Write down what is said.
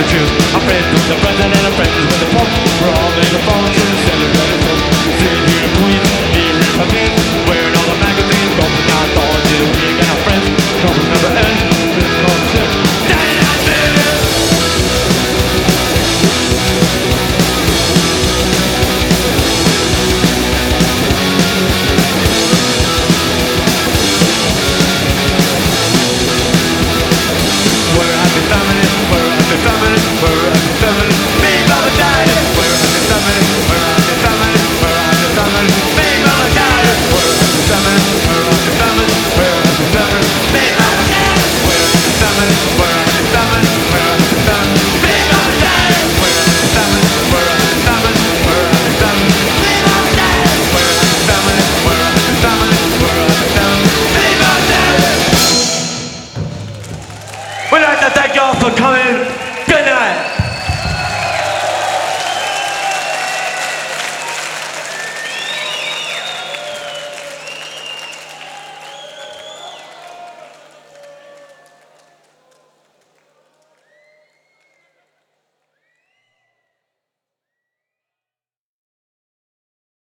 truth. I'm friends with the president, I'm friends with the pope. We're all in the phones and celebrating folk. Sitting here in Queens, here in Paris, wearing all the magazines, going out all day the week. And our friends, trouble never ends. This called shit. Daddy, I did it! We'd like to thank y'all for coming